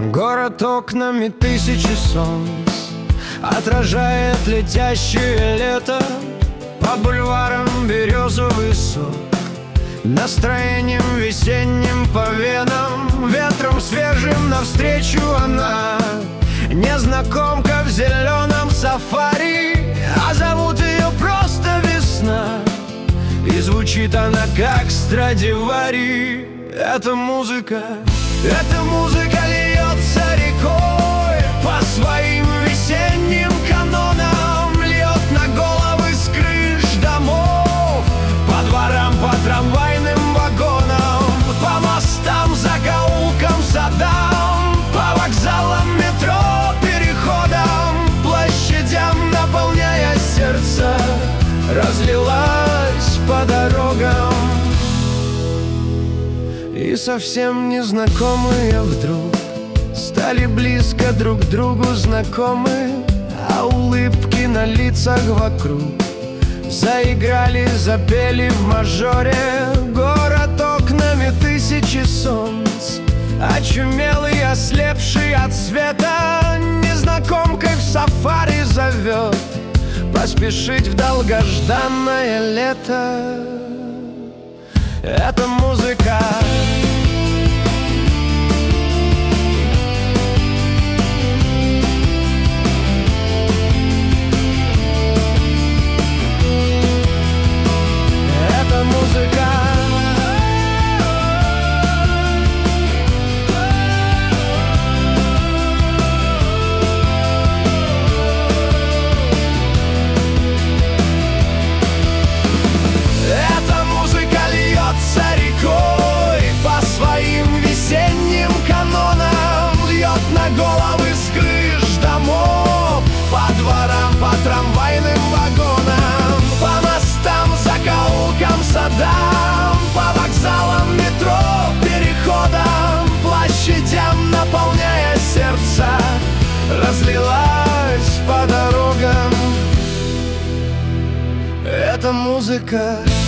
Город окнами тысячи солнц отражает летящее лето. По бульварам березовый сок, настроением весенним по венам. Ветром свежим навстречу она, незнакомка в зеленом сафари. А зовут ее просто весна, и звучит она как Страдивари. Эта музыка льется рекой по своим весенним канонам. Льет на головы с крыш домов, по дворам, по трамвайным вагонам, по мостам, закоулкам, садам, по вокзалам, метро, переходам, площадям, наполняя сердца, разлилась по дорогам. И совсем незнакомые вдруг стали близко друг другу знакомы, а улыбки на лицах вокруг заиграли, запели в мажоре. Город окнами тысячи солнц, очумелый, ослепший от света, незнакомкой в сафари зовет поспешить в долгожданное лето. Эта музыка головы с крыш домов, по дворам, по трамвайным вагонам, по мостам, закоулкам, садам, по вокзалам, метро, переходам, площадям, наполняя сердца, разлилась по дорогам. Эта музыка